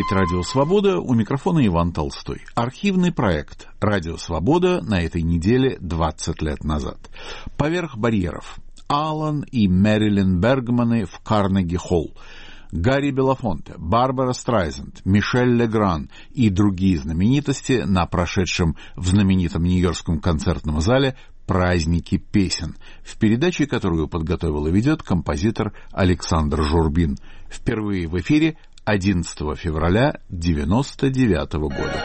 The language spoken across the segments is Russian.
говорит Радио Свобода, у микрофона Иван Толстой. Архивный проект Радио Свобода на этой неделе 20 лет назад. Поверх барьеров. Алан и Мэрилин Бергманы в Карнеги-холл. Гарри Белофонте, Барбара Страйзенд, Мишель Легран и другие знаменитости на прошедшем в знаменитом Нью-Йоркском концертном зале «Праздники песен», в передаче, которую подготовил и ведет композитор Александр Журбин. Впервые в эфире 11 февраля 1999 года.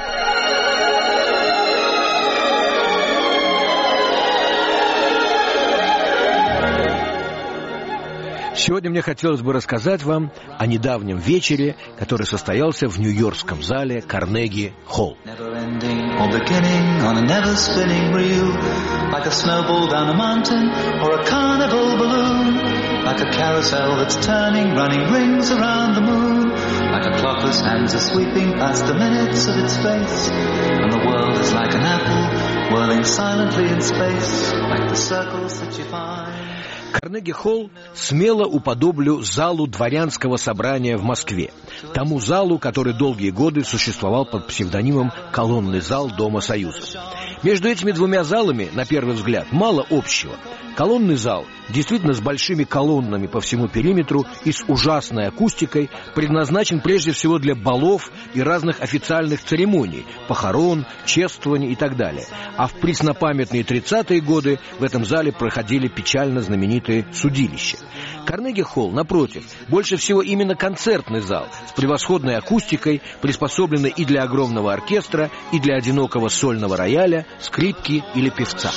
Сегодня мне хотелось бы рассказать вам о недавнем вечере, который состоялся в нью-йоркском зале Карнеги-холл. Карнеги-холл смело уподоблю залу дворянского собрания в Москве, тому залу, который долгие годы существовал под псевдонимом «Колонный зал Дома Союза». Между этими двумя залами, на первый взгляд, мало общего. Колонный зал, действительно с большими колоннами по всему периметру и с ужасной акустикой, предназначен прежде всего для балов и разных официальных церемоний, похорон, чествований и так далее. А в преснопамятные 30-е годы в этом зале проходили печально знаменитые судилища. Карнеги-холл, напротив, больше всего именно концертный зал с превосходной акустикой, приспособленный и для огромного оркестра, и для одинокого сольного рояля, скрипки или певца.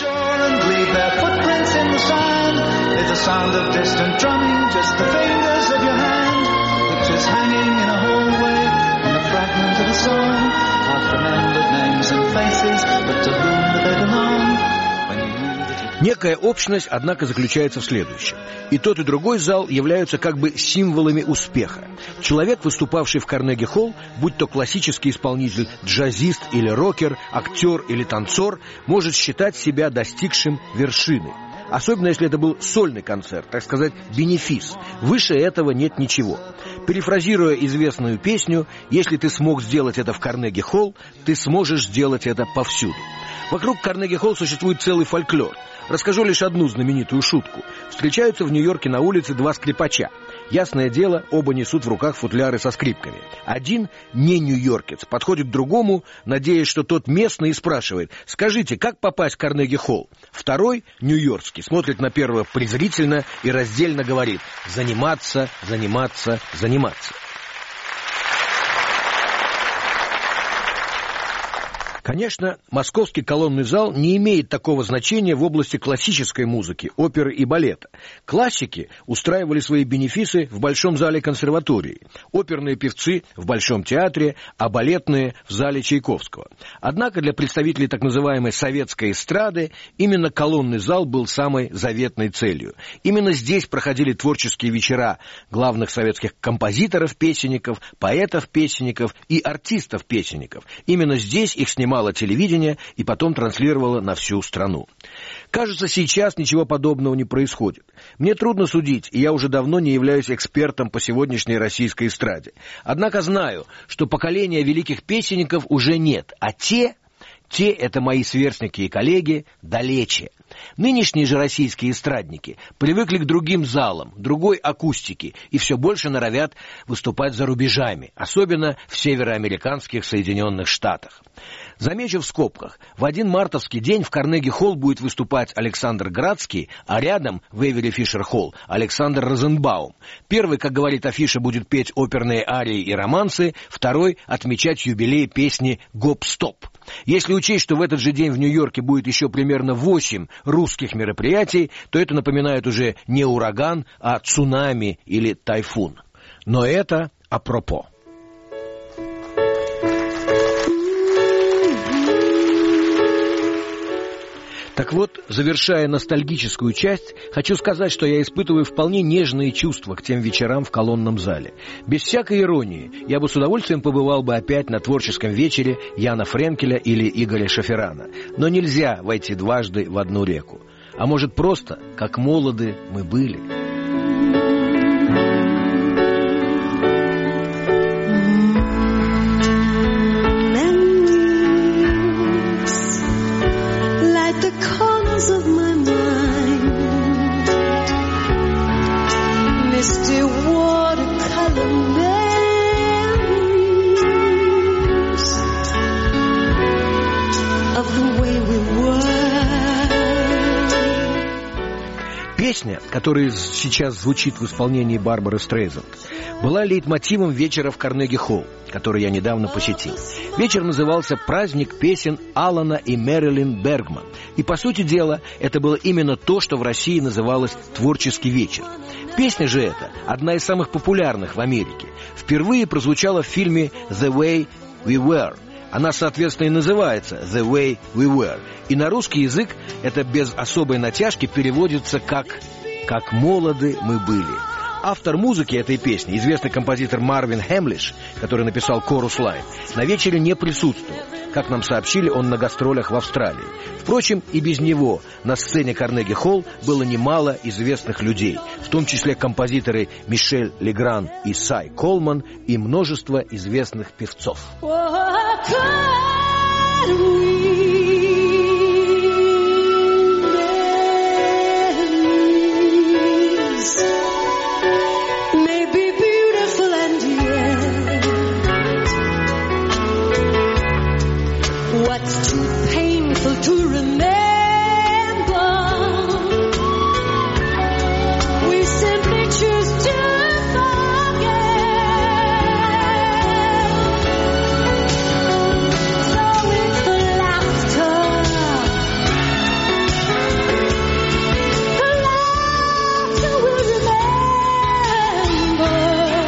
Некая общность, однако, заключается в следующем. И тот, и другой зал являются как бы символами успеха. Человек, выступавший в Карнеги-холл, будь то классический исполнитель, джазист или рокер, актер или танцор, может считать себя достигшим вершины. Особенно, если это был сольный концерт, так сказать, бенефис. Выше этого нет ничего. Перефразируя известную песню, если ты смог сделать это в Карнеги-холл, ты сможешь сделать это повсюду. Вокруг Карнеги-холл существует целый фольклор. Расскажу лишь одну знаменитую шутку. Встречаются в Нью-Йорке на улице два скрипача. Ясное дело, оба несут в руках футляры со скрипками. Один, не нью-йоркец, подходит к другому, надеясь, что тот местный, и спрашивает: «Скажите, как попасть в Карнеги-холл?» Второй, нью-йоркский, смотрит на первого презрительно и раздельно говорит: «Заниматься, заниматься, заниматься». Конечно, московский колонный зал не имеет такого значения в области классической музыки, оперы и балета. Классики устраивали свои бенефисы в Большом зале консерватории, оперные певцы в Большом театре, а балетные в зале Чайковского. Однако для представителей так называемой советской эстрады именно колонный зал был самой заветной целью. Именно здесь проходили творческие вечера главных советских композиторов-песенников, поэтов-песенников и артистов-песенников. Именно здесь их снимали телевидение и потом транслировало на всю страну. Кажется, сейчас ничего подобного не происходит. Мне трудно судить, и я уже давно не являюсь экспертом по сегодняшней российской эстраде. Однако знаю, что поколения великих песенников уже нет, а те это мои сверстники и коллеги далече. Нынешние же российские эстрадники привыкли к другим залам, другой акустике и все больше норовят выступать за рубежами, особенно в североамериканских Соединенных Штатах. Замечу в скобках, в один мартовский день в Карнеги-холл будет выступать Александр Градский, а рядом в Эвери Фишер-холл Александр Розенбаум. Первый, как говорит афиша, будет петь оперные арии и романсы, второй — отмечать юбилей песни «Гоп-стоп». Если учесть, что в этот же день в Нью-Йорке будет еще примерно 8 русских мероприятий, то это напоминает уже не ураган, а цунами или тайфун. Но это апропо. Так вот, завершая ностальгическую часть, хочу сказать, что я испытываю вполне нежные чувства к тем вечерам в колонном зале. Без всякой иронии, я бы с удовольствием побывал бы опять на творческом вечере Яна Френкеля или Игоря Шаферана. Но нельзя войти дважды в одну реку. А может, просто, как молоды мы были. песня, которая сейчас звучит в исполнении Барбары Стрейзанд, была лейтмотивом вечера в Карнеги-холл, который я недавно посетил. Вечер назывался «Праздник песен Алана и Мэрилин Бергман». И, по сути дела, это было именно то, что в России называлось «Творческий вечер». Песня же эта одна из самых популярных в Америке. Впервые прозвучала в фильме «The Way We Were». Она, соответственно, и называется «The Way We Were». И на русский язык это без особой натяжки переводится как молоды мы были». Автор музыки этой песни, известный композитор Марвин Хэмлиш, который написал «Chorus Line», на вечере не присутствовал. Как нам сообщили, он на гастролях в Австралии. Впрочем, и без него на сцене Карнеги-холл было немало известных людей, в том числе композиторы Мишель Легран и Сай Колман и множество известных певцов. What's too painful to remember? We simply choose to forget. So it's the laughter we'll remember.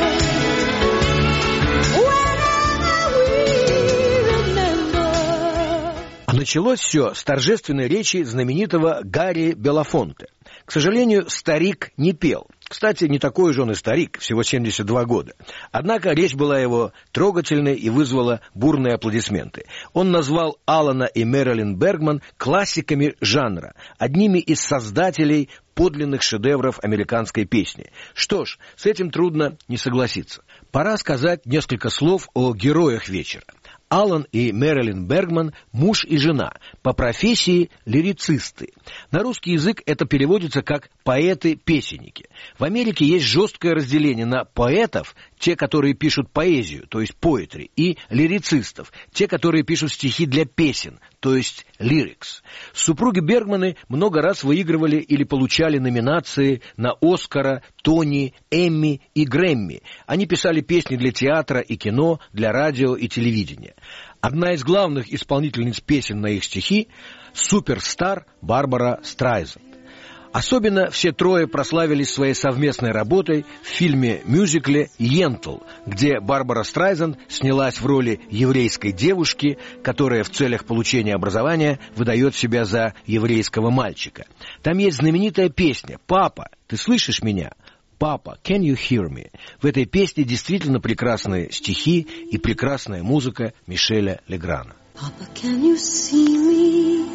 Whenever we remember. Началось все с торжественной речи знаменитого Гарри Белафонте. К сожалению, старик не пел. Кстати, не такой же он и старик, всего 72 года. Однако речь была его трогательной и вызвала бурные аплодисменты. Он назвал Алана и Мэрилин Бергман классиками жанра, одними из создателей подлинных шедевров американской песни. Что ж, с этим трудно не согласиться. Пора сказать несколько слов о героях вечера. Алан и Мэрилин Бергман – муж и жена, по профессии лирицисты. На русский язык это переводится как «поэты-песенники». В Америке есть жесткое разделение на поэтов, те, которые пишут поэзию, то есть poetry, и лирицистов, те, которые пишут стихи для песен, то есть lyrics. Супруги Бергманы много раз выигрывали или получали номинации на Оскара, Тони, Эмми и Грэмми. Они писали песни для театра и кино, для радио и телевидения. Одна из главных исполнительниц песен на их стихи – суперстар Барбара Стрейзанд. Особенно все трое прославились своей совместной работой в фильме-мюзикле «Йентл», где Барбара Стрейзанд снялась в роли еврейской девушки, которая в целях получения образования выдает себя за еврейского мальчика. Там есть знаменитая песня «Папа, ты слышишь меня?» «Папа, can you hear me?» В этой песне действительно прекрасные стихи и прекрасная музыка Мишеля Леграна. Papa, can you see me?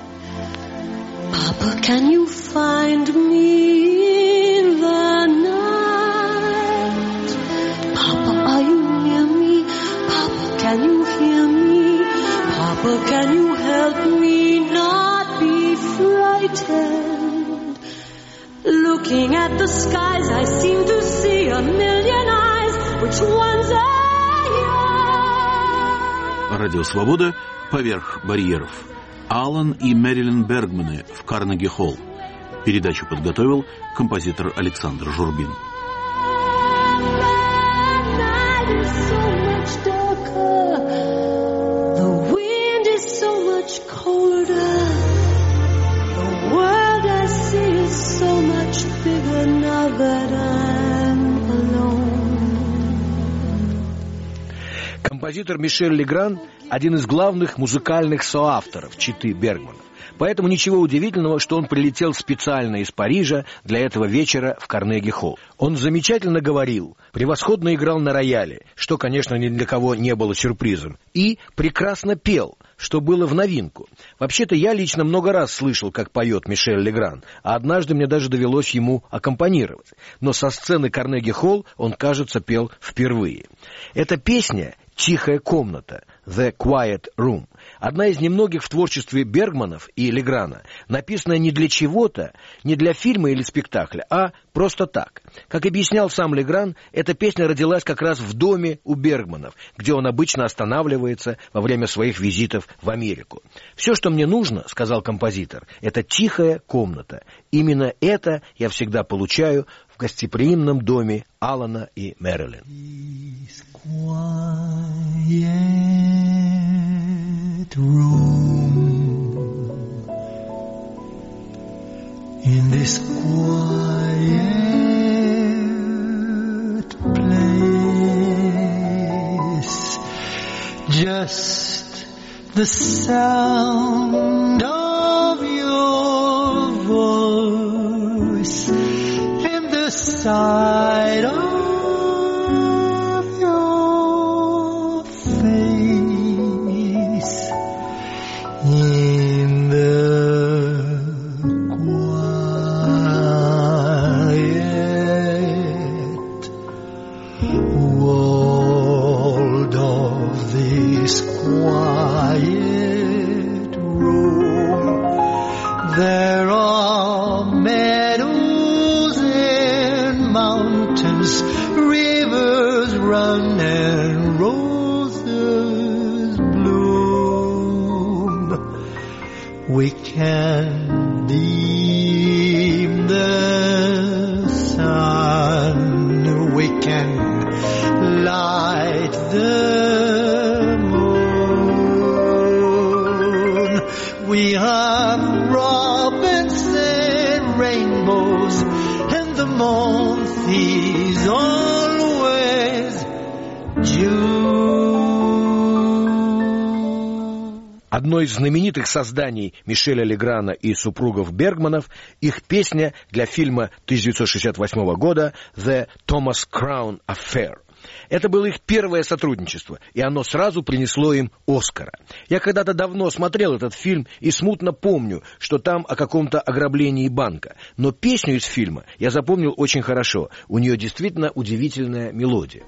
Papa, can you find me in the night? Papa, are you near me? Papa, can you hear me? Papa, can you help me not be frightened? Looking at the skies, I seem to see a million eyes. Which ones are yours? Радио Свобода. Поверх барьеров. Алан и Мэрилин Бергманы в Карнеги-холл. Передачу подготовил композитор Александр Журбин. Композитор Мишель Легран – один из главных музыкальных соавторов четы Бергманов. Поэтому ничего удивительного, что он прилетел специально из Парижа для этого вечера в Карнеги-холл. Он замечательно говорил, превосходно играл на рояле, что, конечно, ни для кого не было сюрпризом, и прекрасно пел, что было в новинку. Вообще-то я лично много раз слышал, как поет Мишель Легран, а однажды мне даже довелось ему аккомпанировать. Но со сцены Карнеги-холл он, кажется, пел впервые. Эта песня «Тихая комната» «The Quiet Room». Одна из немногих в творчестве Бергманов и Леграна, написанная не для чего-то, не для фильма или спектакля, а просто так. Как объяснял сам Легран, эта песня родилась как раз в доме у Бергманов, где он обычно останавливается во время своих визитов в Америку. «Все, что мне нужно, — сказал композитор, — это тихая комната. Именно это я всегда получаю в гостеприимном доме Алана и Мэрилин». In this quiet place, just the sound of your voice and the sight of your face in the world of this quiet room. There are meadows and mountains, rivers run and roses bloom. We can dim the sun, we can light the moon. We have robins and rainbows, and the month is always June. Одно из знаменитых созданий Мишеля Леграна и супругов Бергманов, их песня для фильма 1968 года «The Thomas Crown Affair». Это было их первое сотрудничество, и оно сразу принесло им Оскара. Я когда-то давно смотрел этот фильм и смутно помню, что там о каком-то ограблении банка. Но песню из фильма я запомнил очень хорошо. У нее действительно удивительная мелодия.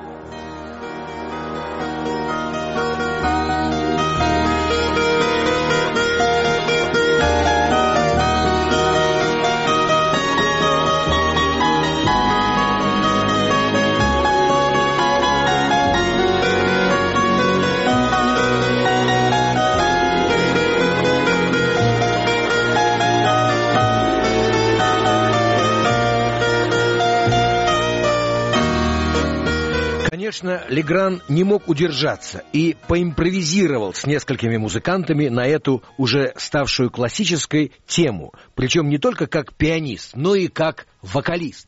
Конечно, Легран не мог удержаться и поимпровизировал с несколькими музыкантами на эту уже ставшую классической тему, причем не только как пианист, но и как вокалист.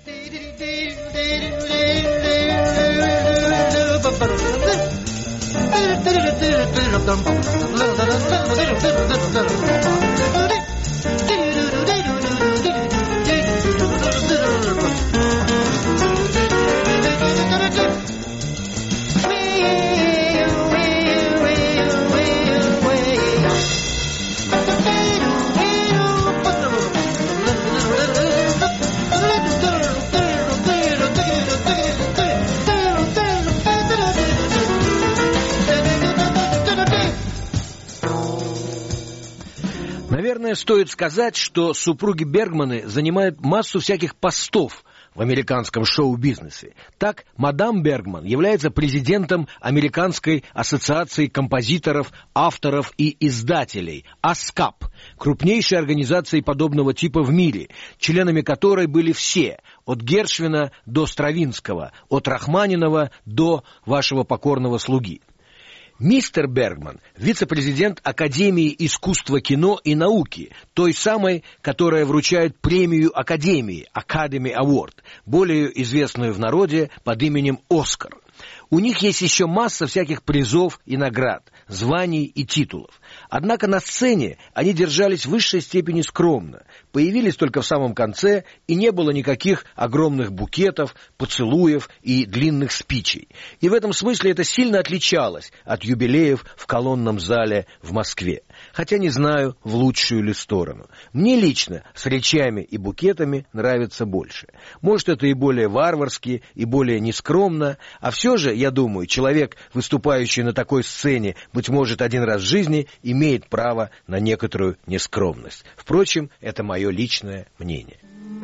Наверное, стоит сказать, что супруги Бергманы занимают массу всяких постов в американском шоу-бизнесе. Так, мадам Бергман является президентом Американской ассоциации композиторов, авторов и издателей, АСКАП, крупнейшей организации подобного типа в мире, членами которой были все, от Гершвина до Стравинского, от Рахманинова до вашего покорного слуги. Мистер Бергман – вице-президент Академии искусства кино и науки, той самой, которая вручает премию Академии, Academy Award, более известную в народе под именем «Оскар». У них есть еще масса всяких призов и наград, званий и титулов. Однако на сцене они держались в высшей степени скромно, появились только в самом конце, и не было никаких огромных букетов, поцелуев и длинных спичей. И в этом смысле это сильно отличалось от юбилеев в колонном зале в Москве. хотя не знаю, в лучшую ли сторону. Мне лично с речами и букетами нравится больше. Может, это и более варварски, и более нескромно, а все же, я думаю, человек, выступающий на такой сцене, быть может, один раз в жизни, имеет право на некоторую нескромность. Впрочем, это мое личное мнение.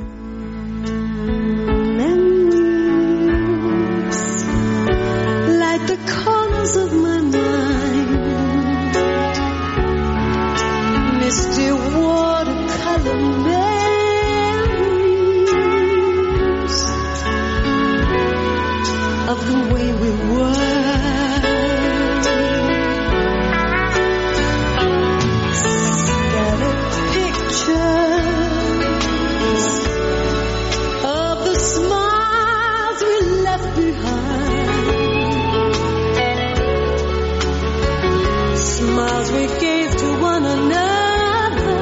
The corners of my mind, misty watercolor memories of the way we were. Scattered pictures of the smiles we left behind. Smiles we gave to one another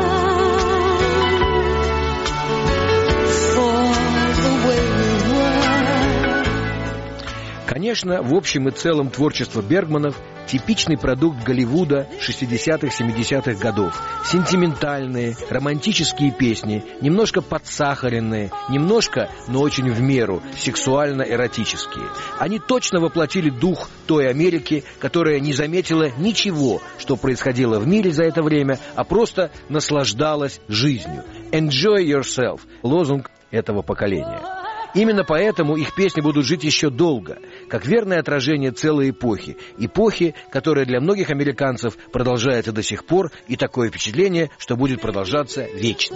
for the way we were. Конечно, в общем и целом творчество Бергманов – типичный продукт Голливуда 60-х-70-х годов. Сентиментальные, романтические песни, немножко подсахаренные, немножко, но очень в меру, сексуально-эротические. Они точно воплотили дух той Америки, которая не заметила ничего, что происходило в мире за это время, а просто наслаждалась жизнью. «Enjoy yourself» – лозунг этого поколения. Именно поэтому их песни будут жить еще долго, как верное отражение целой эпохи. Эпохи, которая для многих американцев продолжается до сих пор, и такое впечатление, что будет продолжаться вечно.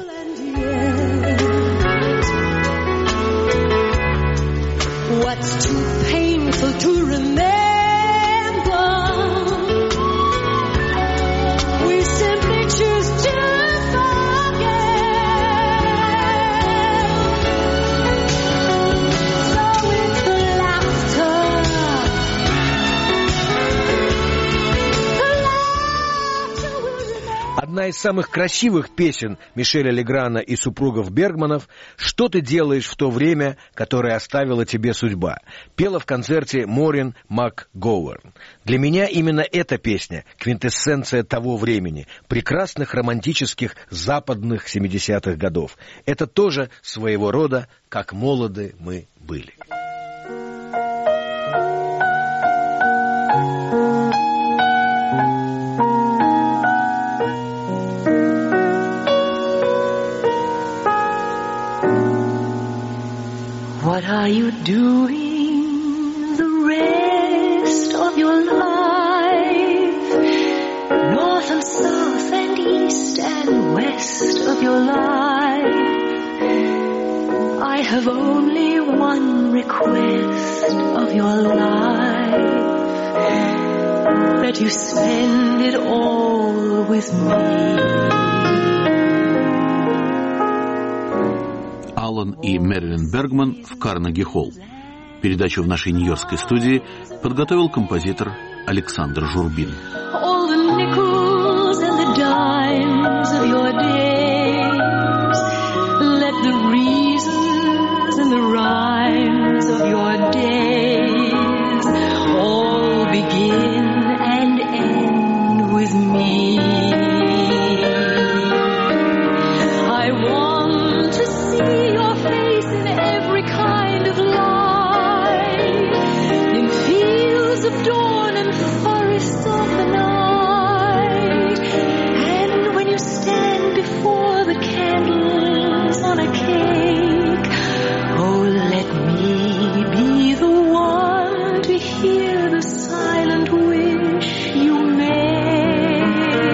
Одна из самых красивых песен Мишеля Леграна и супругов Бергманов «Что ты делаешь в то время, которое оставила тебе судьба» пела в концерте Морин МакГоуэрн. Для меня именно эта песня — квинтэссенция того времени, прекрасных романтических западных 70-х годов. Это тоже своего рода «Как молоды мы были». What are you doing the rest of your life? North and south and east and west of your life. I have only one request of your life, that you spend it all with me. Алан и Мэрилин Бергман в Карнеги-холл. Передачу в нашей нью-йоркской студии подготовил композитор Александр Журбин. All the nickels and the dimes of your days, let the reasons and the rhymes of your days all begin and end with me. I want to see your face in every kind of light, in fields of dawn and forests of the night, and when you stand before the candles on a cake, oh, let me be the one to hear the silent wish you make.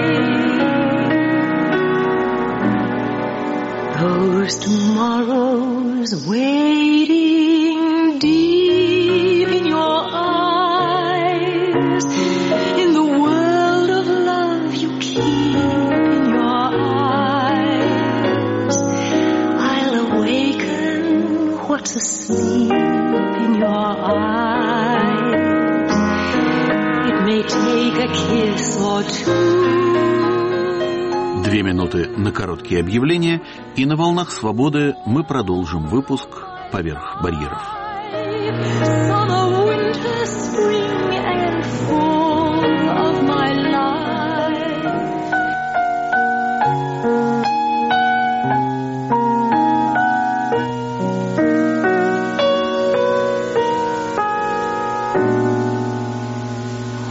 Those tomorrows waiting deep in your eyes, in the world of love you keep in your eyes, I'll awaken what's asleep in your eyes. It may take a kiss or two. 2 минуты на короткие объявления, и на волнах свободы мы продолжим выпуск «Поверх барьеров». Summer, winter, spring and fall of my life.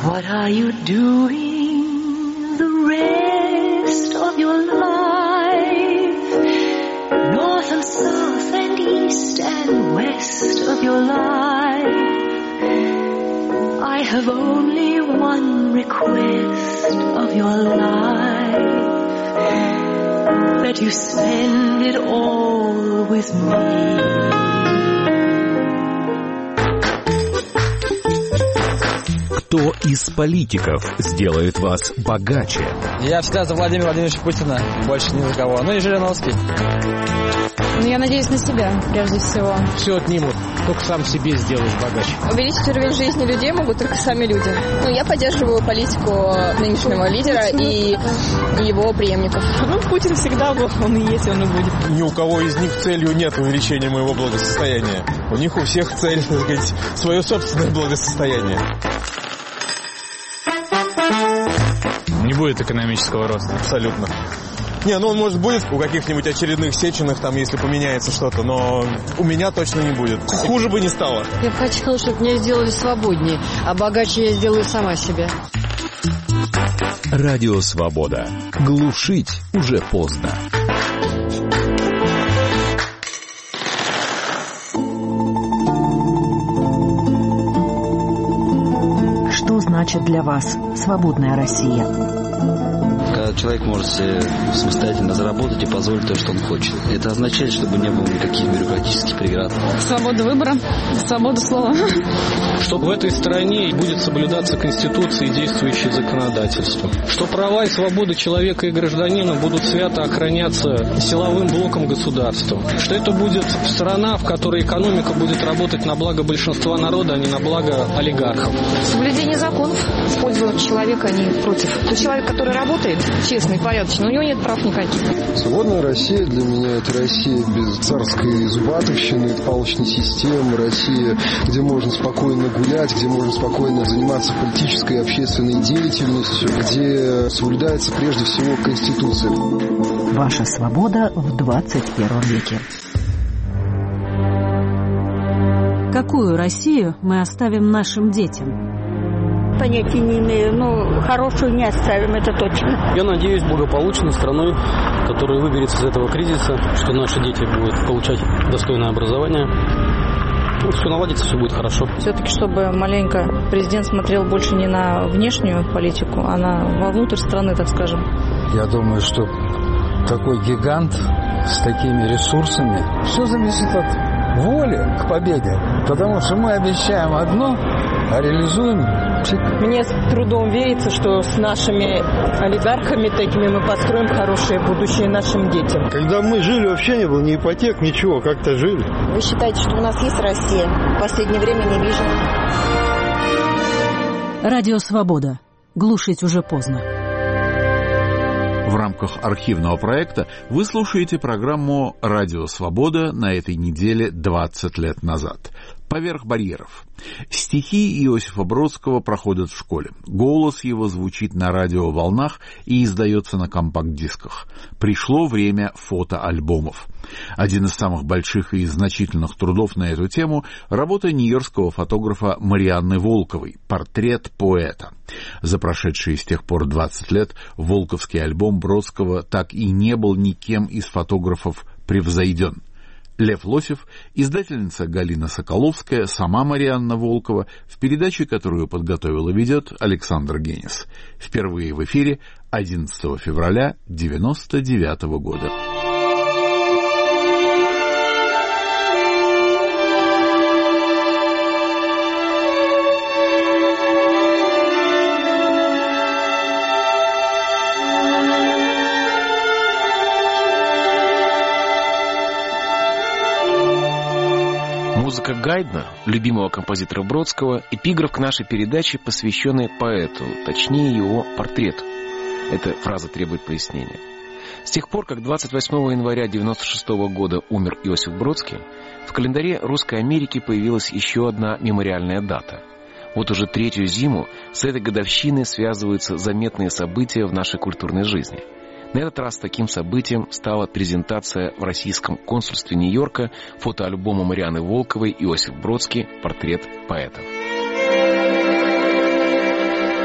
What are you doing the rest of your life? North and south and east and west of your life. I have only one request of your life, that you spend it all with me. Кто из политиков сделает вас богаче? Я всегда за Владимира Владимировича Путина, больше ни за кого. Ну и Жириновский. Ну, я надеюсь на себя, прежде всего. Все отнимут, только сам себе сделаешь богаче. Увеличить уровень жизни людей могут только сами люди. Ну, я поддерживаю политику нынешнего лидера и его преемников. Ну, Путин всегда был, он и есть, он и будет. Ни у кого из них целью нет увеличения моего благосостояния. У них у всех цель, так сказать, свое собственное благосостояние. Не будет экономического роста. Абсолютно. Не, ну он, может, будет у каких-нибудь очередных Сеченых, там, если поменяется что-то, но у меня точно не будет. Хуже бы не стало. Я бы хотела, чтобы меня сделали свободнее, а богаче я сделаю сама себя. Радио Свобода. Глушить уже поздно. Что значит для вас свободная Россия? Когда человек может себе самостоятельно заработать и позволить то, что он хочет. Это означает, чтобы не было никаких бюрократических преград. Свобода выбора, свобода слова. Что в этой стране будет соблюдаться Конституция и действующее законодательство. Что права и свободы человека и гражданина будут свято охраняться силовым блоком государства. Что это будет страна, в которой экономика будет работать на благо большинства народа, а не на благо олигархов. Соблюдение законов в пользу человека, а не против. То человек, который работает честно и порядочно, у него нет прав никаких. Свободная Россия для меня — это Россия без царской зубатовщины, палочной системы, Россия, где можно спокойно гулять, где можно спокойно заниматься политической и общественной деятельностью, где соблюдается прежде всего Конституция. Ваша свобода в 21 веке. Какую Россию мы оставим нашим детям? Понятия не имею, но хорошую не оставим, это точно. Я надеюсь благополучной страной, которая выберется из этого кризиса, что наши дети будут получать достойное образование. Ну, все наладится, все будет хорошо. Все-таки, чтобы маленько президент смотрел больше не на внешнюю политику, а вовнутрь страны, так скажем. Я думаю, что такой гигант с такими ресурсами, все зависит от воли к победе. Потому что мы обещаем одно, а реализуем. Мне с трудом верится, что с нашими олигархами такими мы построим хорошее будущее нашим детям. Когда мы жили, вообще не было ни ипотек, ничего, как-то жили. Вы считаете, что у нас есть Россия? В последнее время не вижу. Радио Свобода. Глушить уже поздно. В рамках архивного проекта вы слушаете программу «Радио Свобода» на этой неделе 20 лет назад. «Поверх барьеров». Стихи Иосифа Бродского проходят в школе. Голос его звучит на радиоволнах и издается на компакт-дисках. Пришло время фотоальбомов. Один из самых больших и значительных трудов на эту тему – работа нью-йоркского фотографа Марианны Волковой «Портрет поэта». За прошедшие с тех пор 20 лет волковский альбом Бродского так и не был никем из фотографов превзойден. Лев Лосев, издательница Галина Соколовская, сама Марианна Волкова, в передаче, которую подготовил и ведет Александр Генис. Впервые в эфире 11 февраля 1999 года. Музыка Гайдна, любимого композитора Бродского, эпиграф к нашей передаче, посвященной поэту, точнее его портрету. Эта фраза требует пояснения. С тех пор, как 28 января 1996 года умер Иосиф Бродский, в календаре Русской Америки появилась еще одна мемориальная дата. Вот уже третью зиму с этой годовщиной связываются заметные события в нашей культурной жизни. На этот раз таким событием стала презентация в российском консульстве Нью-Йорка фотоальбома Марианны Волковой «Иосиф Бродский. Портрет поэта».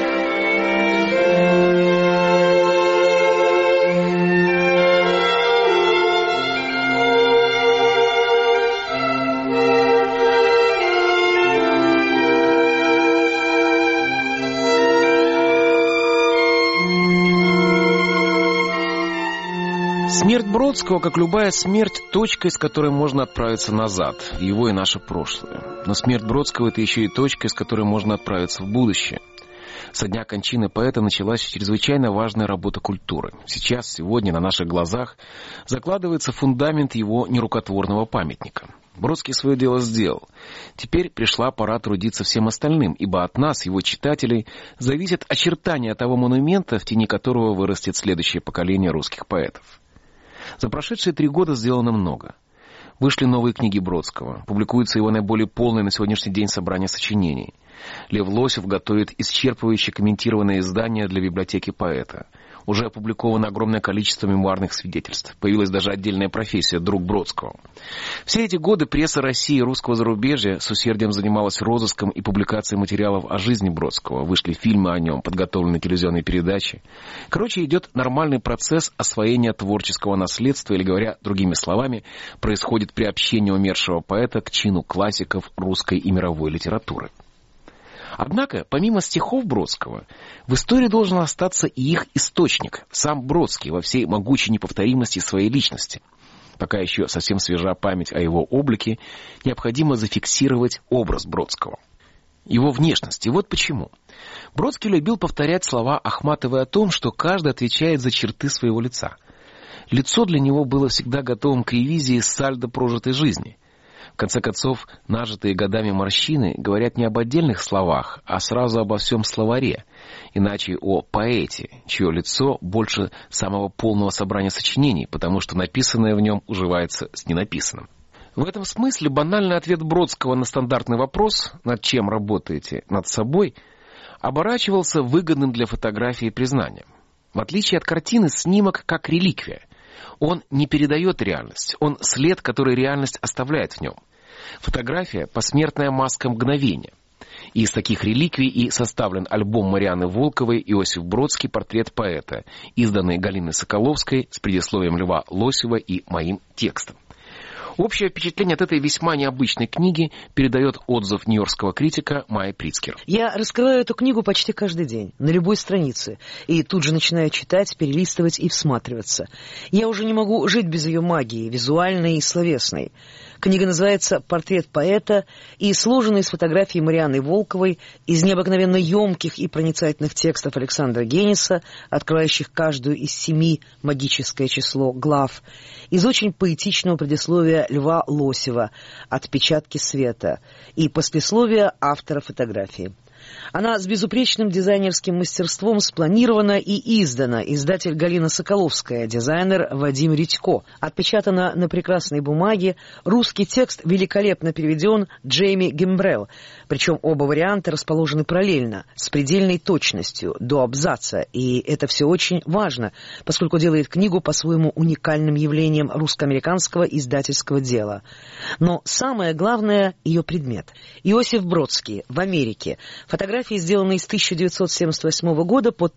Смерть Бродского, как любая смерть, точка, из которой можно отправиться назад, в его и наше прошлое. Но смерть Бродского — это еще и точка, из которой можно отправиться в будущее. Со дня кончины поэта началась чрезвычайно важная работа культуры. Сейчас, сегодня, на наших глазах закладывается фундамент его нерукотворного памятника. Бродский свое дело сделал. Теперь пришла пора трудиться всем остальным, ибо от нас, его читателей, зависят очертания того монумента, в тени которого вырастет следующее поколение русских поэтов. За прошедшие 3 года сделано много. Вышли новые книги Бродского. Публикуется его наиболее полное на сегодняшний день собрание сочинений. Лев Лосев готовит исчерпывающее комментированное издание для библиотеки поэта. Уже опубликовано огромное количество мемуарных свидетельств. Появилась даже отдельная профессия «Друг Бродского». Все эти годы пресса России и русского зарубежья с усердием занималась розыском и публикацией материалов о жизни Бродского. Вышли фильмы о нем, подготовлены телевизионные передачи. Короче, идет нормальный процесс освоения творческого наследства, или, говоря другими словами, происходит приобщение умершего поэта к чину классиков русской и мировой литературы. Однако, помимо стихов Бродского, в истории должен остаться и их источник, сам Бродский во всей могучей неповторимости своей личности. Пока еще совсем свежа память о его облике, необходимо зафиксировать образ Бродского. Его внешность. И вот почему. Бродский любил повторять слова Ахматовой о том, что каждый отвечает за черты своего лица. Лицо для него было всегда готовым к ревизии сальдо прожитой жизни. В конце концов, нажитые годами морщины говорят не об отдельных словах, а сразу обо всем словаре, иначе о поэте, чье лицо больше самого полного собрания сочинений, потому что написанное в нем уживается с ненаписанным. В этом смысле банальный ответ Бродского на стандартный вопрос «Над чем работаете? Над собой?» оборачивался выгодным для фотографии признанием. В отличие от картины, снимок как реликвия. Он не передает реальность, он след, который реальность оставляет в нем. Фотография — посмертная маска мгновения. И из таких реликвий и составлен альбом Марианны Волковой «Иосиф Бродский. Портрет поэта», изданный Галиной Соколовской с предисловием Льва Лосева и моим текстом. Общее впечатление от этой весьма необычной книги передает отзыв нью-йоркского критика Майи Прицкер. Я раскрываю эту книгу почти каждый день, на любой странице, и тут же начинаю читать, перелистывать и всматриваться. Я уже не могу жить без ее магии, визуальной и словесной. Книга называется «Портрет поэта» и сложена из фотографий Марианны Волковой, из необыкновенно емких и проницательных текстов Александра Генниса, открывающих каждую из 7 магическое число глав, из очень поэтичного предисловия Льва Лосева «Отпечатки света» и послесловия автора фотографии. Она с безупречным дизайнерским мастерством спланирована и издана. Издатель Галина Соколовская, дизайнер Вадим Редько. Отпечатана на прекрасной бумаге. Русский текст великолепно переведен Джейми Гембрелл. Причем оба варианта расположены параллельно, с предельной точностью, до абзаца. И это все очень важно, поскольку делает книгу по-своему уникальным явлением русско-американского издательского дела. Но самое главное — ее предмет. Иосиф Бродский в Америке. Фотографии сделаны с 1978 года по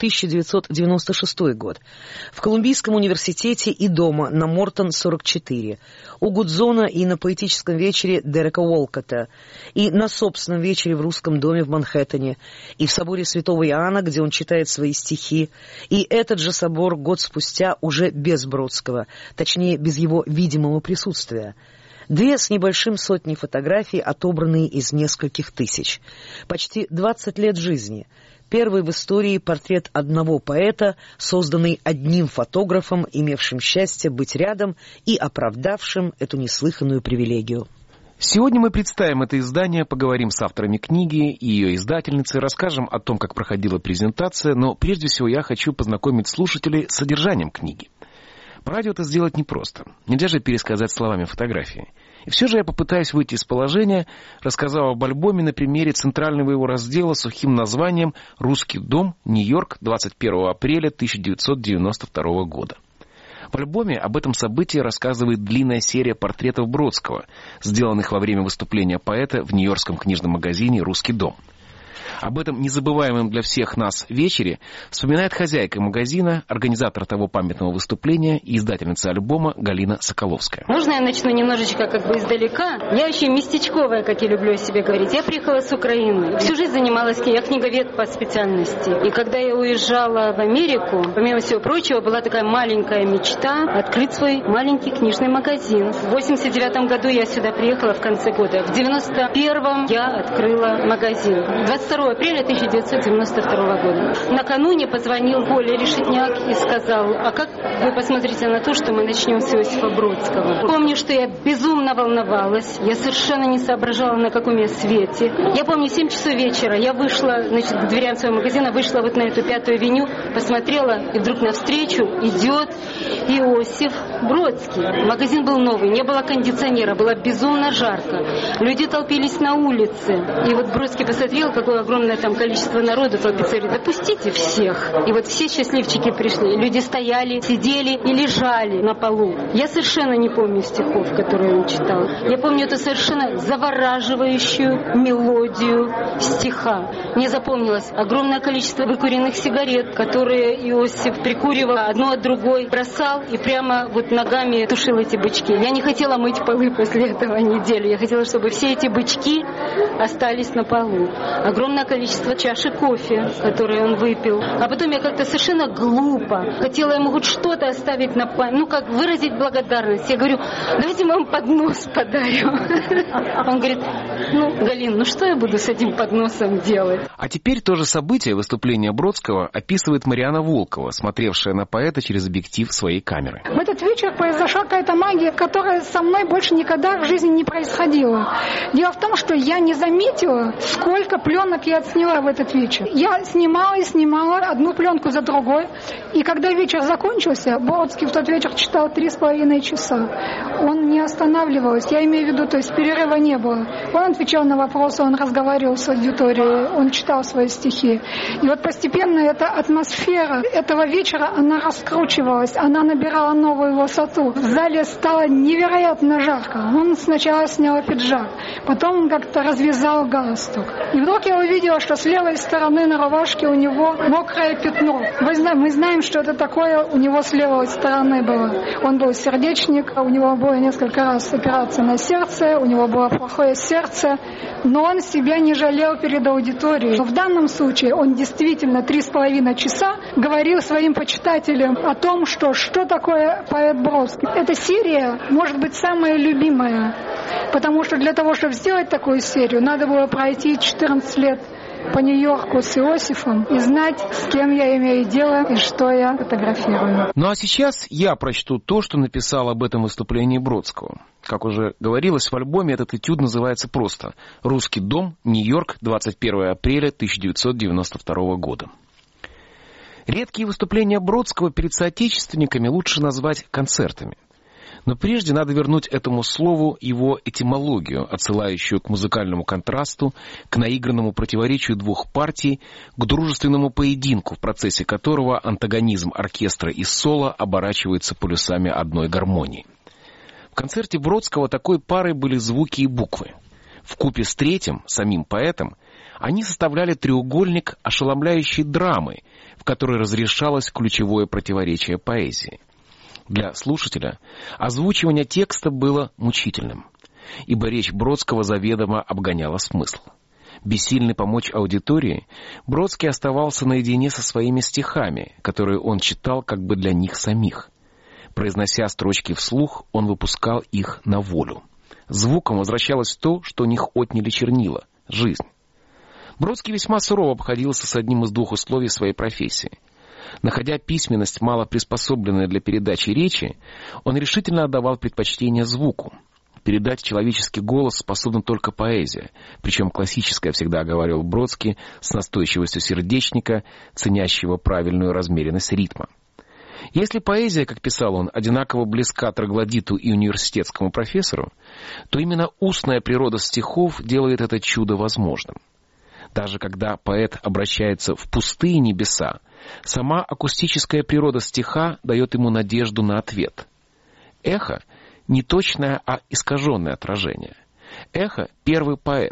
1996 год. В Колумбийском университете и дома на Мортон 44. У Гудзона и на поэтическом вечере Дерека Уолкотта. И на собственном вечере в русском доме в Манхэттене. И в соборе Святого Иоанна, где он читает свои стихи. И этот же собор год спустя уже без Бродского. Точнее, без его видимого присутствия. 2 с небольшим сотни фотографий, отобранные из нескольких тысяч. Почти 20 лет жизни. Первый в истории портрет одного поэта, созданный одним фотографом, имевшим счастье быть рядом и оправдавшим эту неслыханную привилегию. Сегодня мы представим это издание, поговорим с авторами книги и ее издательницей, расскажем о том, как проходила презентация, но прежде всего я хочу познакомить слушателей с содержанием книги. По радио это сделать непросто. Нельзя же пересказать словами фотографии. И все же я попытаюсь выйти из положения, рассказав об альбоме на примере центрального его раздела с сухим названием «Русский дом. Нью-Йорк. 21 апреля 1992 года». В альбоме об этом событии рассказывает длинная серия портретов Бродского, сделанных во время выступления поэта в нью-йоркском книжном магазине «Русский дом». Об этом незабываемом для всех нас вечере вспоминает хозяйка магазина, организатор того памятного выступления и издательница альбома Галина Соколовская. Можно я начну немножечко издалека? Я очень местечковая, как я люблю о себе говорить. Я приехала с Украины. Всю жизнь занималась, я книговед по специальности. И когда я уезжала в Америку, помимо всего прочего, была такая маленькая мечта открыть свой маленький книжный магазин. В 89 году я сюда приехала в конце года. В 91-м я открыла магазин. 22 апреля 1992 года. Накануне позвонил Коля Решетняк и сказал: а как вы посмотрите на то, что мы начнем с Иосифа Бродского? Помню, что я безумно волновалась. Я совершенно не соображала, на каком я свете. Я помню, 7 часов вечера я вышла, к дверям своего магазина, вышла на эту 5-ю авеню, посмотрела, и вдруг навстречу идет Иосиф Бродский. Магазин был новый, не было кондиционера, было безумно жарко. Люди толпились на улице. И Бродский посмотрел, какое огромное там количество народу толпится, говорит: допустите всех. И все счастливчики пришли. Люди стояли, сидели и лежали на полу. Я совершенно не помню стихов, которые он читал. Я помню эту совершенно завораживающую мелодию стиха. Мне запомнилось огромное количество выкуренных сигарет, которые Иосиф прикуривал одну от другой, бросал и прямо ногами тушил эти бычки. Я не хотела мыть полы после этого неделю. Я хотела, чтобы все эти бычки остались на полу. Огромное количество чашек кофе, которые он выпил. А потом я как-то совершенно глупо хотела ему хоть что-то оставить на память, как выразить благодарность. Я говорю: давайте мы вам поднос подарю. Он говорит: Галин, что я буду с этим подносом делать? А теперь то же событие, выступление Бродского, описывает Мариана Волкова, смотревшая на поэта через объектив своей камеры. В этот вечер произошла какая-то магия, которая со мной больше никогда в жизни не происходила. Дело в том, что я не заметила, сколько пленок я отсняла в этот вечер. Я снимала и снимала одну пленку за другой. И когда вечер закончился, Бродский в тот вечер читал 3,5 часа. Он не останавливался. Я имею в виду, то есть перерыва не было. Он отвечал на вопросы, он разговаривал с аудиторией, он читал свои стихи. И постепенно эта атмосфера этого вечера, она раскручивалась, она набирала новую высоту. В зале стало невероятно жарко. Он сначала снял пиджак, потом он как-то развязал галстук. И вдруг я увидела, что с левой стороны на рубашке у него мокрое пятно. Мы знаем, что это такое у него с левой стороны было. Он был сердечник, у него было несколько раз операция на сердце, у него было плохое сердце, но он себя не жалел перед аудиторией. Но в данном случае он действительно 3,5 часа говорил своим почитателям о том, что такое поэт Бродский. Эта серия может быть самая любимая, потому что для того, чтобы сделать такую серию, надо было пройти 14 лет по Нью-Йорку с Иосифом и знать, с кем я имею дело и что я фотографирую. Ну а сейчас я прочту то, что написал об этом выступлении Бродского. Как уже говорилось в альбоме, этот этюд называется просто «Русский дом, Нью-Йорк, 21 апреля 1992 года». Редкие выступления Бродского перед соотечественниками лучше назвать концертами. Но прежде надо вернуть этому слову его этимологию, отсылающую к музыкальному контрасту, к наигранному противоречию двух партий, к дружественному поединку, в процессе которого антагонизм оркестра и соло оборачивается полюсами одной гармонии. В концерте Бродского такой парой были звуки и буквы. Вкупе с третьим, самим поэтом, они составляли треугольник ошеломляющей драмы, в которой разрешалось ключевое противоречие поэзии. Для слушателя озвучивание текста было мучительным, ибо речь Бродского заведомо обгоняла смысл. Бессильный помочь аудитории, Бродский оставался наедине со своими стихами, которые он читал как бы для них самих. Произнося строчки вслух, он выпускал их на волю. Звуком возвращалось то, что у них отняли чернила — жизнь. Бродский весьма сурово обходился с одним из двух условий своей профессии. Находя письменность, мало приспособленную для передачи речи, он решительно отдавал предпочтение звуку. Передать человеческий голос способна только поэзия, причем классическая, всегда говорил Бродский, с настойчивостью сердечника, ценящего правильную размеренность ритма. Если поэзия, как писал он, одинаково близка троглодиту и университетскому профессору, то именно устная природа стихов делает это чудо возможным. Даже когда поэт обращается в пустые небеса, сама акустическая природа стиха дает ему надежду на ответ. Эхо — не точное, а искаженное отражение. Эхо — первый поэт.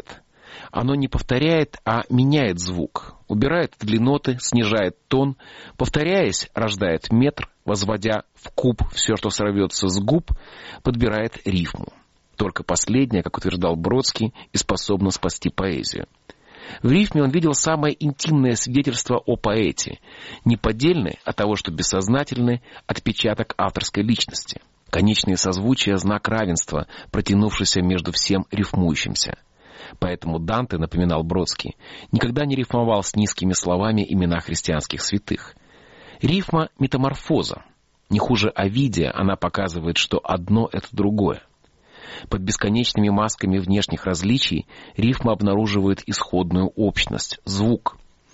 Оно не повторяет, а меняет звук, убирает длинноты, снижает тон, повторяясь, рождает метр, возводя в куб все, что сорвется с губ, подбирает рифму. Только последняя, как утверждал Бродский, и способна спасти поэзию. В рифме он видел самое интимное свидетельство о поэте, не поддельный, а того, что бессознательный, отпечаток авторской личности. Конечные созвучия — знак равенства, протянувшийся между всем рифмующимся. Поэтому Данте, напоминал Бродский, никогда не рифмовал с низкими словами имена христианских святых. Рифма — метаморфоза. Не хуже Овидия, она показывает, что одно — это другое. Под бесконечными масками внешних различий рифма обнаруживает исходную общность — звук.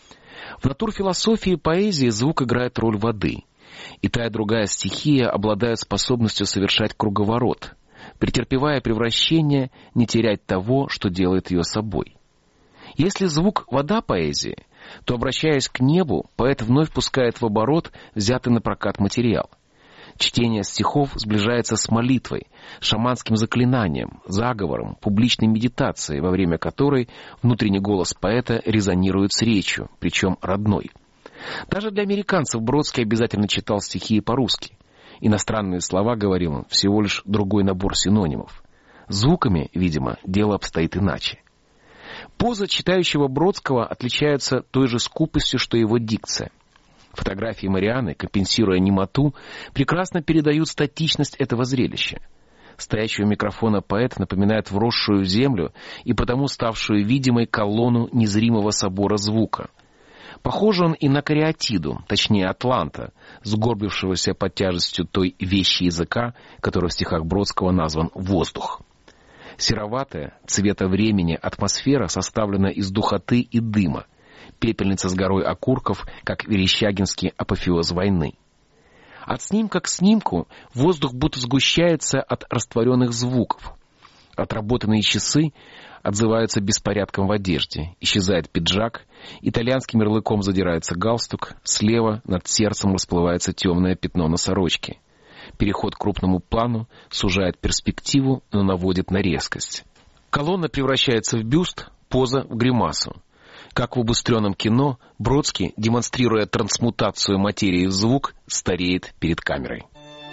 В натурфилософии и поэзии звук играет роль воды. И та и другая стихия обладают способностью совершать круговорот, претерпевая превращение, не терять того, что делает ее собой. Если звук — вода поэзии, то, обращаясь к небу, поэт вновь пускает в оборот взятый на прокат материал. Чтение стихов сближается с молитвой, шаманским заклинанием, заговором, публичной медитацией, во время которой внутренний голос поэта резонирует с речью, причем родной. Даже для американцев Бродский обязательно читал стихи по-русски. Иностранные слова, говорил он, всего лишь другой набор синонимов. Звуками, видимо, дело обстоит иначе. Поза читающего Бродского отличается той же скупостью, что его дикция. Фотографии Марианны, компенсируя немоту, прекрасно передают статичность этого зрелища. Стоящий у микрофона поэт напоминает вросшую в землю и потому ставшую видимой колонну незримого собора звука. Похож он и на кариатиду, точнее атланта, сгорбившегося под тяжестью той вещи языка, который в стихах Бродского назван «воздух». Сероватая, цвета времени атмосфера составлена из духоты и дыма, пепельница с горой окурков, как верещагинский апофеоз войны. От снимка к снимку воздух будто сгущается от растворенных звуков. Отработанные часы отзываются беспорядком в одежде. Исчезает пиджак, итальянским ярлыком задирается галстук, слева над сердцем расплывается темное пятно на сорочке. Переход к крупному плану сужает перспективу, но наводит на резкость. Колонна превращается в бюст, поза в гримасу. Как в убыстренном кино, Бродский, демонстрируя трансмутацию материи в звук, стареет перед камерой.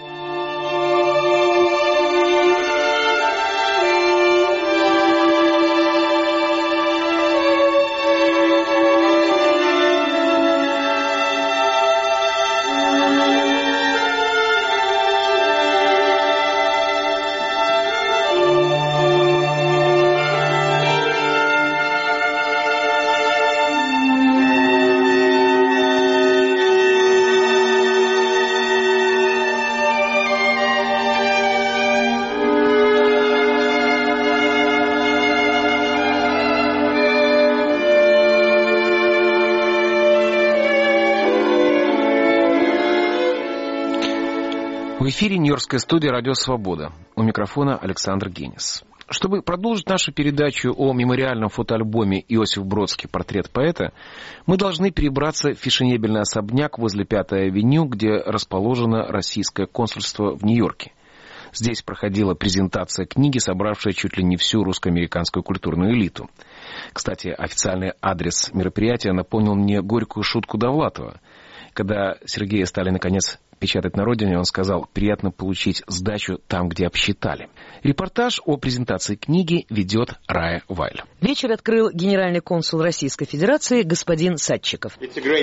В эфире Нью-Йоркская студия «Радио Свобода». У микрофона Александр Генис. Чтобы продолжить нашу передачу о мемориальном фотоальбоме «Иосиф Бродский. Портрет поэта», мы должны перебраться в фешенебельный особняк возле 5-й авеню, где расположено российское консульство в Нью-Йорке. Здесь проходила презентация книги, собравшая чуть ли не всю русско-американскую культурную элиту. Кстати, официальный адрес мероприятия напомнил мне горькую шутку Довлатова. Когда Сергея стали, наконец, печатать на родине, он сказал: приятно получить сдачу там, где обсчитали. Репортаж о презентации книги ведет Рая Вайль. Вечер открыл генеральный консул Российской Федерации господин Садчиков.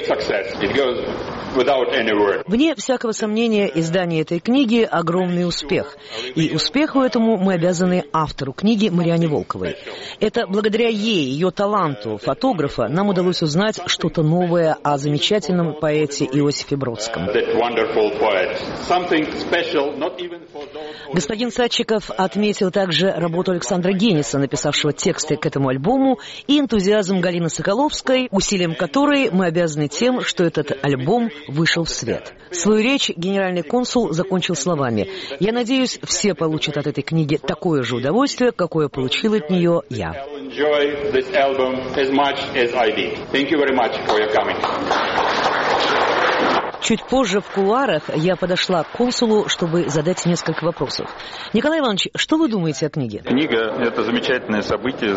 Вне всякого сомнения, издание этой книги — огромный успех. И успеху этому мы обязаны автору книги Марианне Волковой. Это благодаря ей, ее таланту фотографа, нам удалось узнать что-то новое о замечательном поэте Иосифе Бродском. Господин Садчиков отметил также работу Александра Гениса, написавшего тексты к этому альбому, и энтузиазм Галины Соколовской, усилием которой мы обязаны тем, что этот альбом вышел в свет. Свою речь генеральный консул закончил словами: «Я надеюсь, все получат от этой книги такое же удовольствие, какое получил от нее я». Чуть позже в кулуарах я подошла к консулу, чтобы задать несколько вопросов. Николай Иванович, что вы думаете о книге? Книга – это замечательное событие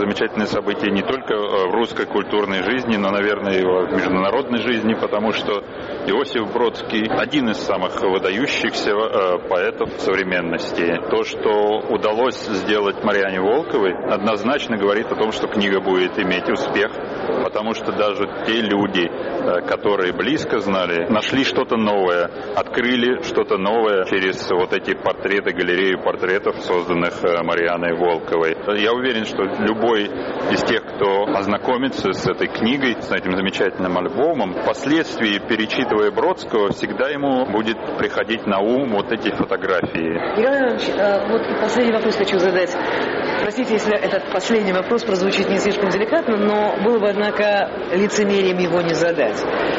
не только в русской культурной жизни, но, наверное, и в международной жизни, потому что Иосиф Бродский – один из самых выдающихся поэтов современности. То, что удалось сделать Марьяне Волковой, однозначно говорит о том, что книга будет иметь успех, потому что даже те люди, которые близко знали, нашли что-то новое, открыли что-то новое через вот эти портреты, галерею портретов, созданных Марьяной Волковой. Я уверен, что любой из тех, кто ознакомится с этой книгой, с этим замечательным альбомом, впоследствии, перечитывая Бродского, всегда ему будет приходить на ум вот эти фотографии. Николай Иванович, вот последний вопрос хочу задать. Простите, если этот последний вопрос прозвучит не слишком деликатно, но было бы, однако, лицемерием его не задать.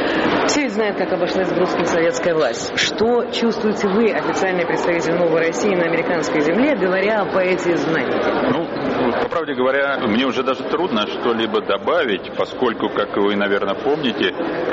Все ведь знают, как обошлась с Бродским советская власть. Что чувствуете вы, официальный представитель Новой России на американской земле, говоря о поэзии знаменитых? По правде говоря, мне уже даже трудно что-либо добавить, поскольку, как вы, наверное, помните,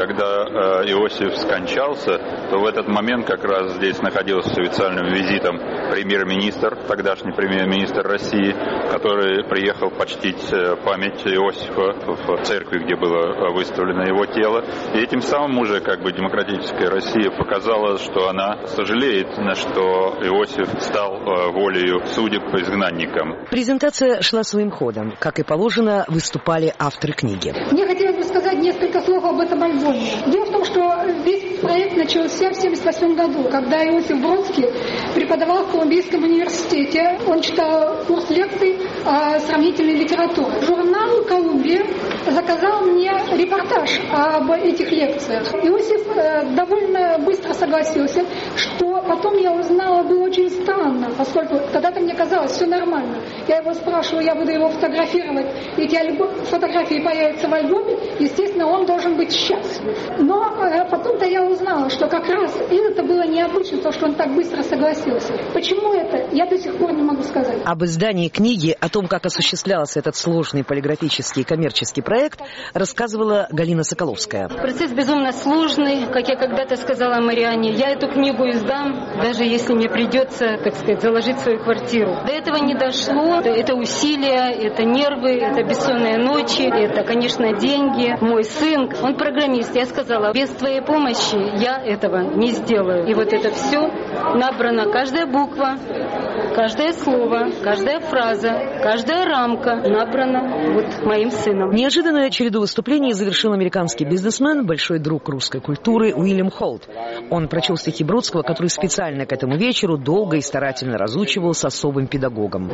когда Иосиф скончался, то в этот момент как раз здесь находился с официальным визитом премьер-министр, тогдашний премьер-министр России, который приехал почтить память Иосифа в церкви, где было выставлено его тело. И этим самым уже демократическая Россия показала, что она сожалеет, что Иосиф стал волею судеб изгнанником. Презентация шла своим ходом. Как и положено, выступали авторы книги. Мне хотелось бы сказать несколько слов об этом альбоме. Дело в том, что весь проект начался в 1978 году, когда Иосиф Бродский преподавал в Колумбийском университете. Он читал курс лекций о сравнительной литературе. Журнал «Колумбия» заказал мне репортаж об этих лекциях. Иосиф довольно быстро согласился, что потом я узнала, было очень странно, поскольку когда-то мне казалось, все нормально. Я его спрашиваю, я буду его фотографировать, и эти фотографии появятся в альбоме, естественно, он должен быть счастлив. Но потом-то я узнала, что как раз это было необычно, то, что он так быстро согласился. Почему это, я до сих пор не могу сказать. Об издании книги, о том, как осуществлялся этот сложный полиграфический и коммерческий проект, рассказывала Галина Соколовская. Процесс безумно сложный, как я когда-то сказала Марьяне. Я эту книгу издам, даже если мне придется, так сказать, заложить свою квартиру. До этого не дошло. Это усилия, это нервы, это бессонные ночи, это, конечно, деньги. Мой сын, он программист. Я сказала, без твоей помощи я этого не сделаю. И вот это все набрано, каждая буква, каждое слово, каждая фраза, каждая рамка набрана вот моим сыном. Неожиданно череду выступлений завершил американский бизнесмен, большой друг русской культуры Уильям Холт. Он прочел стихи Бродского, который специально к этому вечеру долго и старательно разучивал с особым педагогом.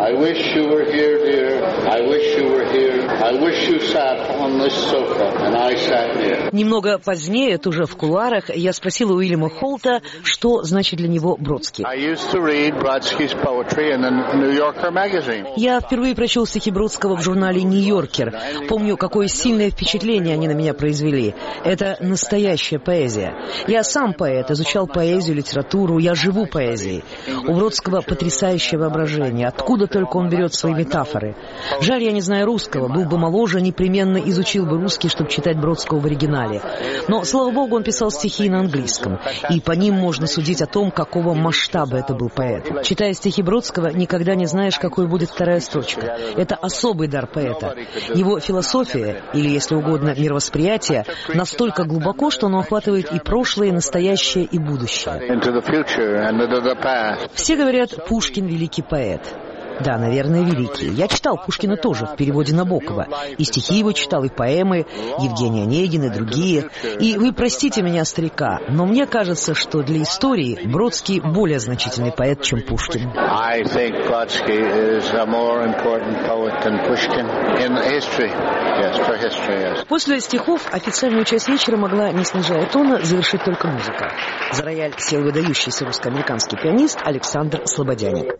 Немного позднее, тоже в кулуарах, я спросила Уильяма Холта, что значит для него Бродский. Я впервые прочел стихи Бродского в журнале «Нью-Йоркер». Помню, какое сильное впечатление они на меня произвели. Это настоящая поэзия. Я сам поэт, изучал поэзию, литературу, я живу поэзией. У Бродского потрясающее воображение. Откуда только он берет свои метафоры. Жаль, я не знаю русского. Был бы моложе, непременно изучил бы русский, чтобы читать Бродского в оригинале. Но, слава богу, он писал стихи на английском. И по ним можно судить о том, какого масштаба это был поэт. Читая стихи Бродского, никогда не знаешь, какой будет вторая строчка. Это особый дар поэта. Его философия, или, если угодно, мировосприятие, настолько глубоко, что оно охватывает и прошлое, и настоящее, и будущее. Все говорят, Пушкин — великий поэт. Да, наверное, великий. Я читал Пушкина тоже в переводе Набокова. И стихи его читал, и поэмы, Евгений Онегин и другие. И вы простите меня, старика, но мне кажется, что для истории Бродский более значительный поэт, чем Пушкин. После стихов официальную часть вечера могла, не снижая тона, завершить только музыка. За рояль сел выдающийся русско-американский пианист Александр Слободяник.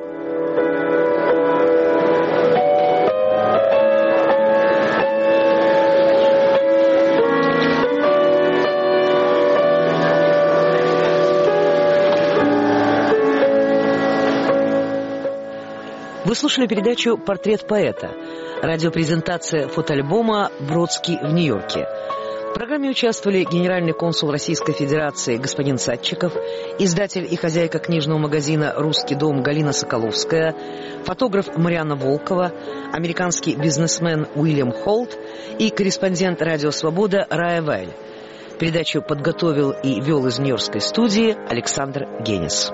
Вы слушали передачу «Портрет поэта». Радиопрезентация фотоальбома «Бродский в Нью-Йорке». В программе участвовали генеральный консул Российской Федерации господин Садчиков, издатель и хозяйка книжного магазина «Русский дом» Галина Соколовская, фотограф Марианна Волкова, американский бизнесмен Уильям Холт и корреспондент «Радио Свобода» Рая Вайль. Передачу подготовил и вел из Нью-Йоркской студии Александр Генис.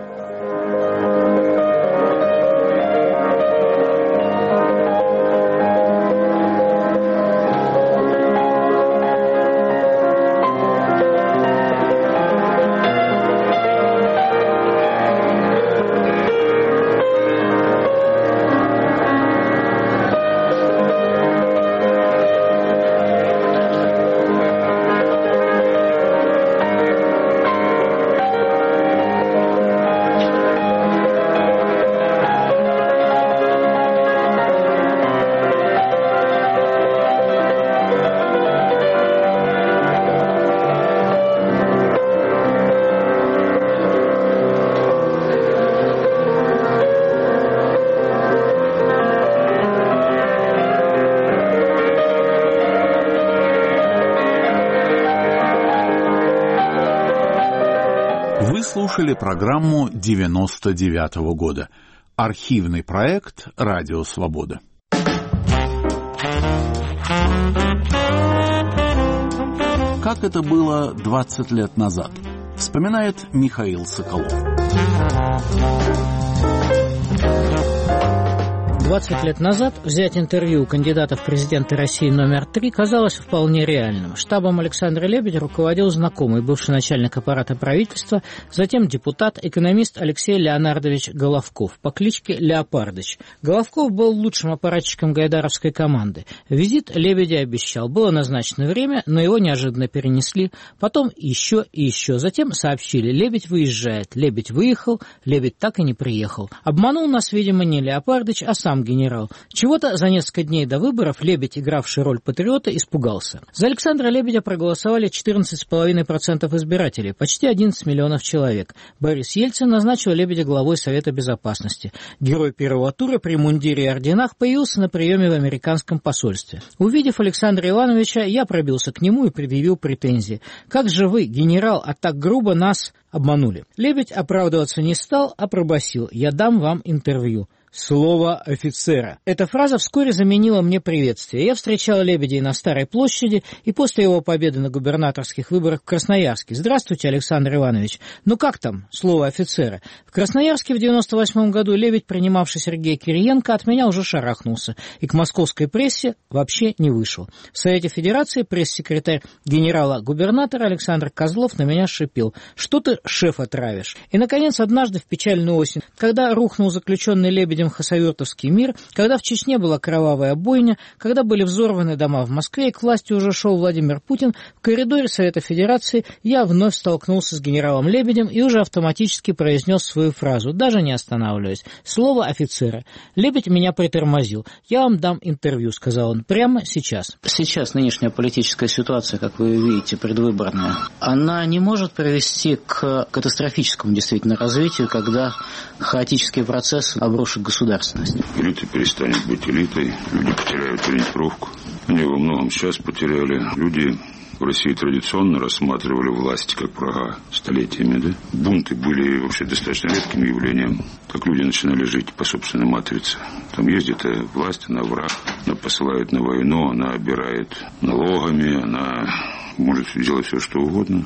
Вы слушали программу 99-го года. Архивный проект «Радио Свобода». Как это было 20 лет назад, вспоминает Михаил Соколов. 20 лет назад взять интервью у кандидата в президенты России номер 3 казалось вполне реальным. Штабом Александра Лебедя руководил знакомый, бывший начальник аппарата правительства, затем депутат, экономист Алексей Леонардович Головков по кличке Леопардыч. Головков был лучшим аппаратчиком гайдаровской команды. Визит Лебедя обещал. Было назначено время, но его неожиданно перенесли. Потом еще и еще. Затем сообщили: Лебедь выезжает. Лебедь выехал, Лебедь так и не приехал. Обманул нас, видимо, не Леопардыч, а сам генерал. Чего-то за несколько дней до выборов Лебедь, игравший роль патриота, испугался. За Александра Лебедя проголосовали 14,5% избирателей, почти 11 миллионов человек. Борис Ельцин назначил Лебедя главой Совета Безопасности. Герой первого тура при мундире и орденах появился на приеме в американском посольстве. Увидев Александра Ивановича, я пробился к нему и предъявил претензии. «Как же вы, генерал, а так грубо нас обманули?» Лебедь оправдываться не стал, а пробасил: «Я дам вам интервью». Слово офицера. Эта фраза вскоре заменила мне приветствие. Я встречал Лебедя на Старой площади и после его победы на губернаторских выборах в Красноярске. «Здравствуйте, Александр Иванович. Ну как там, слово офицера?» В Красноярске в 98 году Лебедь, принимавший Сергея Кириенко, от меня уже шарахнулся и к московской прессе вообще не вышел. В Совете Федерации пресс-секретарь генерала-губернатора Александр Козлов на меня шипел: «Что ты шефа травишь?» И, наконец, однажды в печальную осень, когда рухнул заключенный Лебедем хасавюртовский мир, когда в Чечне была кровавая бойня, когда были взорваны дома в Москве и к власти уже шел Владимир Путин, в коридоре Совета Федерации я вновь столкнулся с генералом Лебедем и уже автоматически произнес свою фразу, даже не останавливаясь: «Слово офицера». Лебедь меня притормозил. «Я вам дам интервью», — сказал он, — «прямо сейчас». Сейчас нынешняя политическая ситуация, как вы видите, предвыборная, она не может привести к катастрофическому действительно развитию, когда хаотический процесс обрушит государственность. Элита перестанет быть элитой, люди потеряют ориентировку. Они во многом сейчас потеряли. Люди в России традиционно рассматривали власть как врага столетиями, да? Бунты были вообще достаточно редким явлением. Так люди начинали жить по собственной матрице. Там ездит власть, она враг, она посылает на войну, она обирает налогами, она может делать все, что угодно.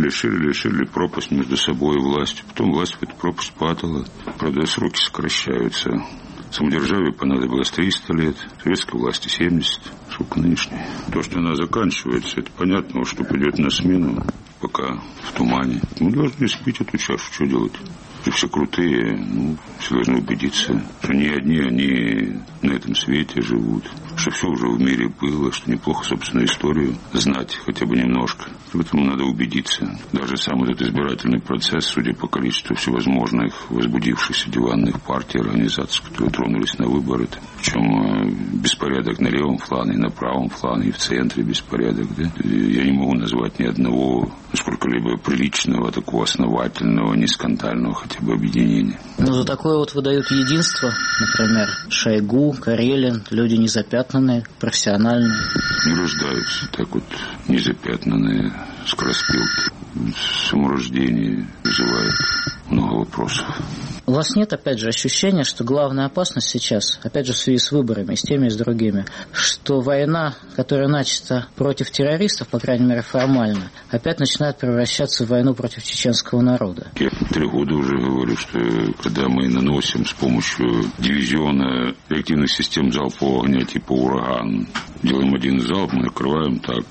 Ширили пропасть между собой и властью. Потом власть в эту пропасть падала. Правда, сроки сокращаются. Самодержавию понадобилось 300 лет, советской власти 70. Сколько нынешней? То, что она заканчивается, это понятно, что придет на смену, пока в тумане. Мы должны испить эту чашу, что делать? Все крутые, все должны убедиться, что не одни они на этом свете живут, что все уже в мире было, что неплохо собственную историю знать хотя бы немножко. Поэтому надо убедиться. Даже сам этот избирательный процесс, судя по количеству всевозможных возбудившихся диванных партий, организаций, которые тронулись на выборы, причем беспорядок на левом фланге, на правом фланге, в центре беспорядок. Да? Я не могу назвать ни одного сколько-либо приличного, такого основательного, не скандального хотя бы объединения. Но за такое вот выдают единство, например, Шойгу, Карелин, люди не запятнанные. запятнанные, профессиональные. Не рождаются так вот незапятнанные скороспелки. Саморождение вызывает много вопросов. У вас нет, опять же, ощущения, что главная опасность сейчас, опять же, в связи с выборами, с теми и с другими, что война, которая начата против террористов, по крайней мере, формально, опять начинает превращаться в войну против чеченского народа? Я 3 года уже говорю, что когда мы наносим с помощью дивизиона реактивных систем залпового огня типа «Ураган», делаем один залп, мы накрываем так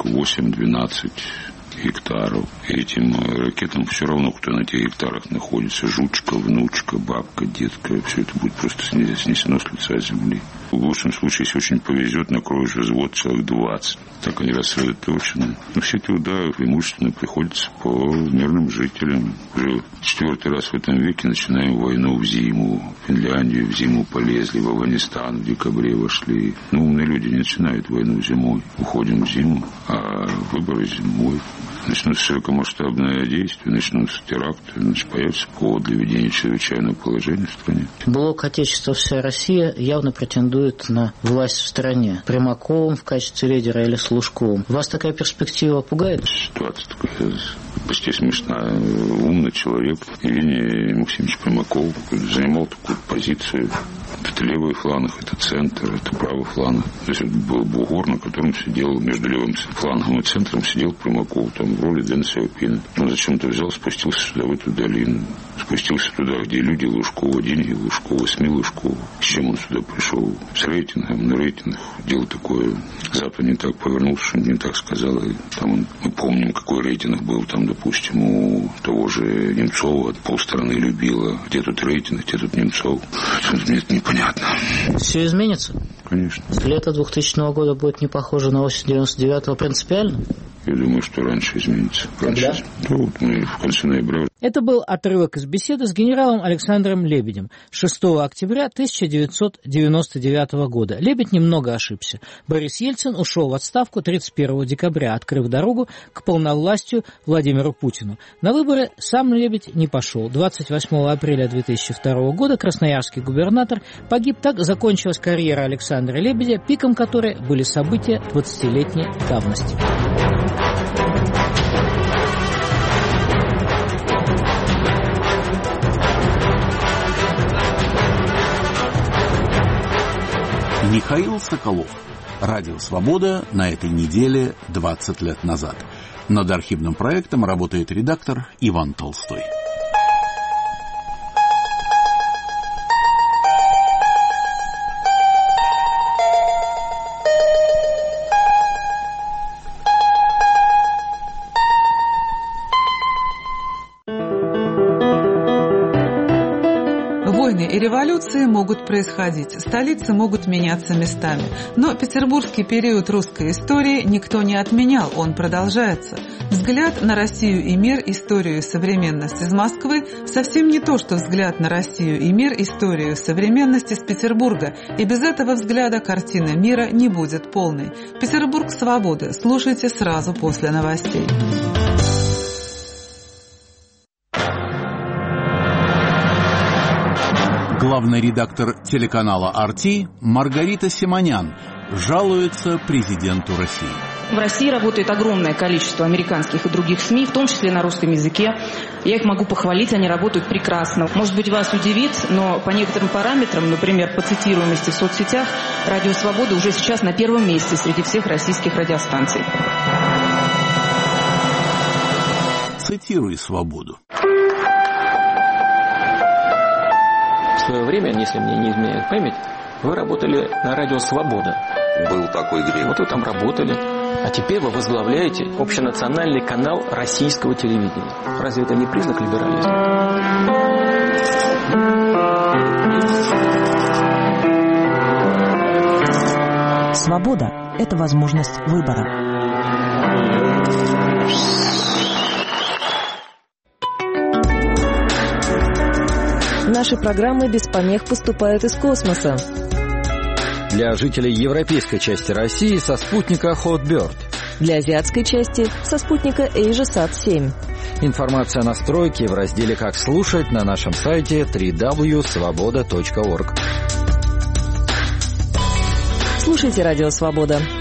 8-12 гектаров. Этим ракетам все равно, кто на этих гектарах находится. Жучка, внучка, бабка, детка. Все это будет просто снесено с лица земли. В лучшем случае, если очень повезет, накроешь взвод человек 20. Так они рассредоточены. Но все эти удары преимущественно приходятся по мирным жителям. Уже 4-й раз в этом веке начинаем войну в зиму. В Финляндию в зиму полезли, в Афганистан в декабре вошли. Но умные люди не начинают войну зимой. Уходим в зиму, а выборы зимой. Начнутся широкомасштабное действие, начнутся теракты, значит, появится повод для введения чрезвычайного положения в стране. Блок «Отечество, вся Россия» явно претендует на власть в стране. Примаковым в качестве лидера или с Лужковым. Вас такая перспектива пугает? Ситуация такая почти смешная. Умный человек Евгений Максимович Примаков занимал такую позицию. Это левый фланг, это центр, это правый фланг. То есть это был бугор, на котором сидел, между левым флангом и центром сидел Примаков, там в роли Дэн Сяопина. Он зачем-то взял, спустился сюда, в эту долину. Спустился туда, где люди Лужкова, деньги Лужкова, СМИ Лужкова. С чем он сюда пришел? С рейтингом, на рейтингах. Дело такое. Запад не так повернулся, что не так сказал. И там мы помним, какой рейтинг был там, допустим, у того же Немцова. Полстраны любила. Где тут рейтинг, где тут Немцов? Мне это непонятно. Все изменится? Конечно. Лето 2000 года будет не похоже на осень 99-го принципиально? Я думаю, что раньше изменится. Когда? Ну, вот мы в конце ноября. Это был отрывок из беседы с генералом Александром Лебедем 6 октября 1999 года. Лебедь немного ошибся. Борис Ельцин ушел в отставку 31 декабря, открыв дорогу к полновластию Владимиру Путину. На выборы сам Лебедь не пошел. 28 апреля 2002 года красноярский губернатор погиб. Так закончилась карьера Александра Лебедя, пиком которой были события 20-летней давности. Михаил Соколов. Радио «Свобода» на этой неделе 20 лет назад. Над архивным проектом работает редактор Иван Толстой. И революции могут происходить, столицы могут меняться местами. Но петербургский период русской истории никто не отменял, он продолжается. Взгляд на Россию и мир, историю и современность из Москвы совсем не то, что взгляд на Россию и мир, историю и современность из Петербурга. И без этого взгляда картина мира не будет полной. Петербург свободы. Слушайте сразу после новостей. Главный редактор телеканала «RT» Маргарита Симонян жалуется президенту России. В России работает огромное количество американских и других СМИ, в том числе на русском языке. Я их могу похвалить, они работают прекрасно. Может быть, вас удивит, но по некоторым параметрам, например, по цитируемости в соцсетях, «Радио Свобода» уже сейчас на первом месте среди всех российских радиостанций. Цитируй «Свободу». В свое время, если мне не изменяет память, вы работали на радио «Свобода». Был такой грех. Вот вы там работали. А теперь вы возглавляете общенациональный канал российского телевидения. Разве это не признак либерализма? Свобода – это возможность выбора. Наши программы без помех поступают из космоса. Для жителей европейской части России со спутника Hotbird. Для азиатской части со спутника AsiaSat-7. Информация о настройке в разделе «Как слушать» на нашем сайте www.svoboda.org. Слушайте «Радио Свобода».